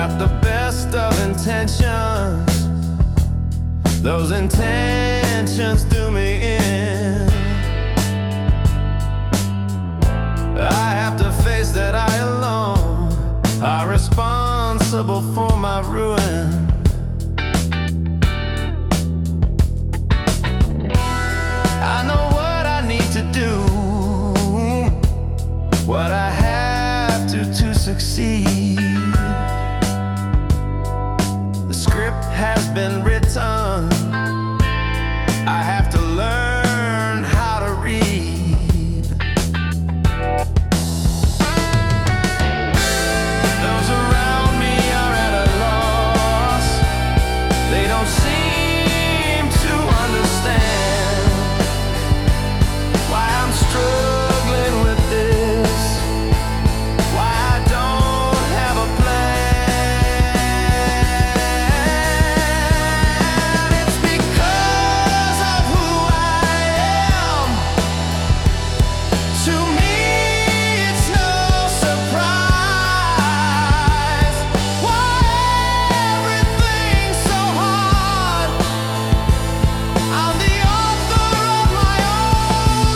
got the best of intentions. Those intentions do me in. I have to face that I alone are responsible for my ruin. I know what I need to do, what I have to succeed. The script has been written. I have to learn how to read. Those around me are at a loss. They don't seem to understand why I'm struggling with this, why I don't have a plan. It's because of who I am. To me, it's no surprise why everything's so hard. I'm the author of my own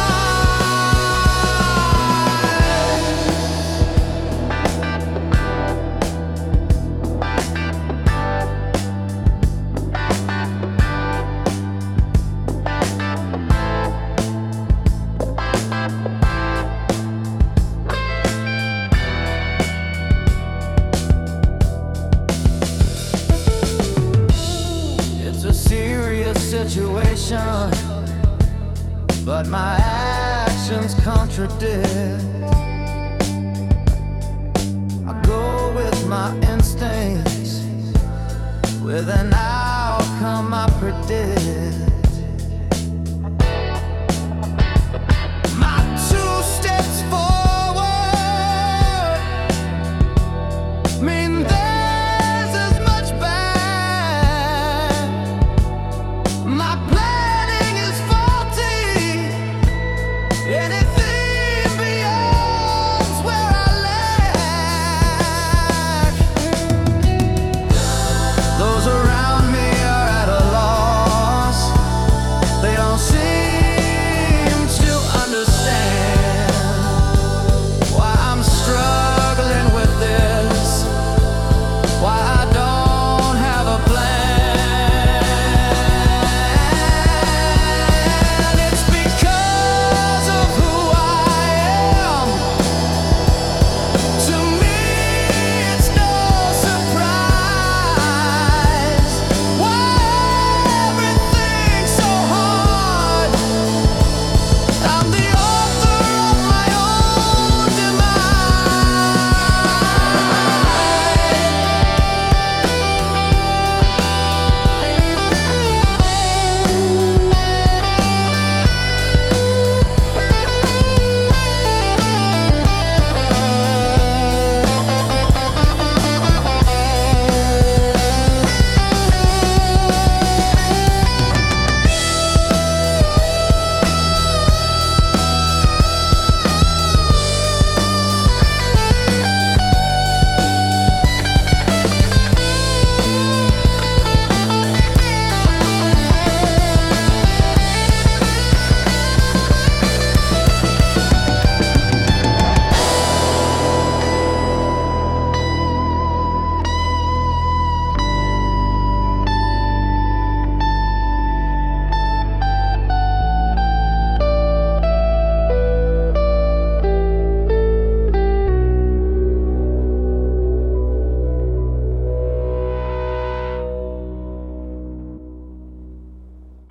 It's a serious situation, but my actions contradict. I go with my instincts, with an outcome I predict.